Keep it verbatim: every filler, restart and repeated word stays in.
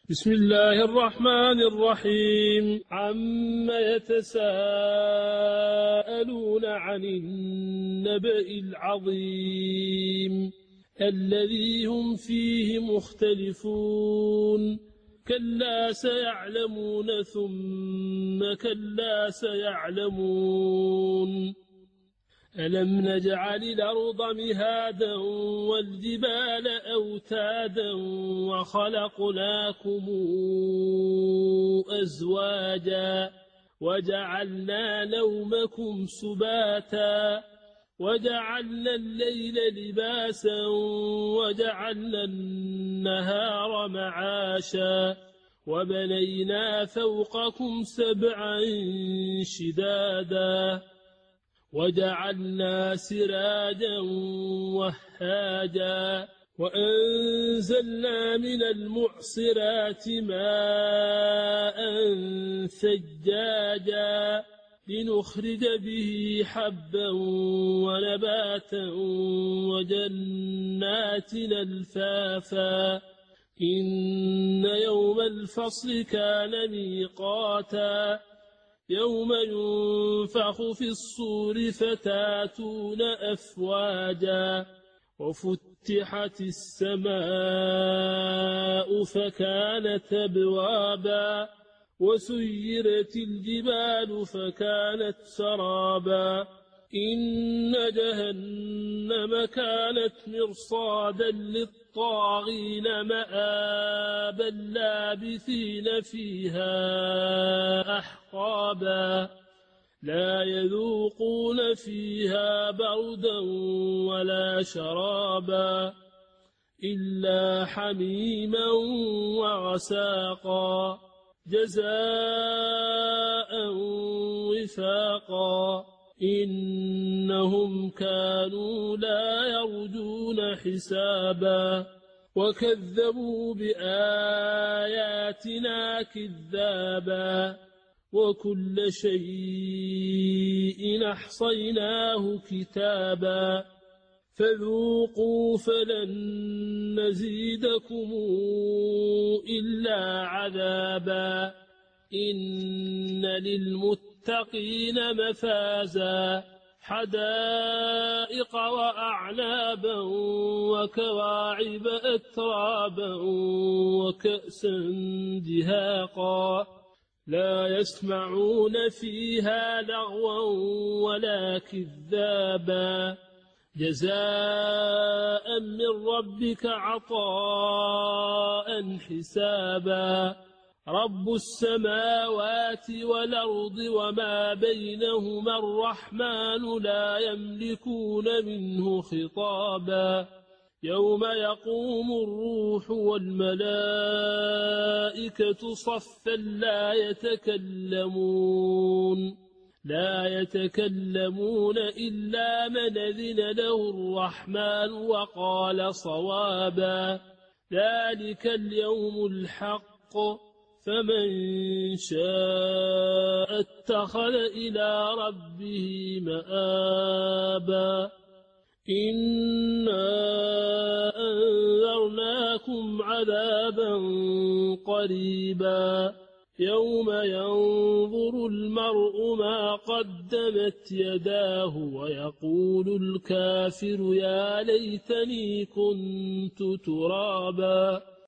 بسم الله الرحمن الرحيم. عم يتساءلون عن النبأ العظيم الذي هم فيه مختلفون. كلا سيعلمون ثم كلا سيعلمون. ألم نجعل الأرض مهادا والجبال أوتادا وخلقناكم أزواجا وجعلنا نومكم سباتا وجعلنا الليل لباسا وجعلنا النهار معاشا وبنينا فوقكم سبعا شدادا وجعلنا سراجا وهاجا وأنزلنا من المعصرات ماء ثجاجا لنخرج به حبا ونباتا وجنات ألفافا. إن يوم الفصل كان ميقاتا يوم ينفخ في الصور فتاتون أفواجا وفتحت السماء فكانت أبوابا وسيرت الجبال فكانت سرابا. إن جهنم كانت مرصادا للطاغين مآبا لابثين فيها أحقابا لا يذوقون فيها بردا ولا شرابا إلا حميما وغساقا جزاء وفاقا. إنهم كانوا لا يرجون حسابا وكذبوا بآياتنا كذابا وكل شيء أحصيناه كتابا فذوقوا فلن نزيدكم إلا عذابا. إن للمتقين مفازا حدائق وأعنابا وكواعب أترابا وكأسا دهاقا لا يسمعون فيها لغوا ولا كذابا جزاء من ربك عطاء حسابا. رب السماوات والأرض وما بينهما الرحمن لا يملكون منه خطابا. يوم يقوم الروح والملائكة صفا لا يتكلمون لا يتكلمون إلا من أذن له الرحمن وقال صوابا. ذلك اليوم الحق فمن شاء اتخذ إلى ربه مآبا. إنا أنذرناكم عذابا قريبا يوم ينظر المرء ما قدمت يداه ويقول الكافر يا ليتني كنت ترابا.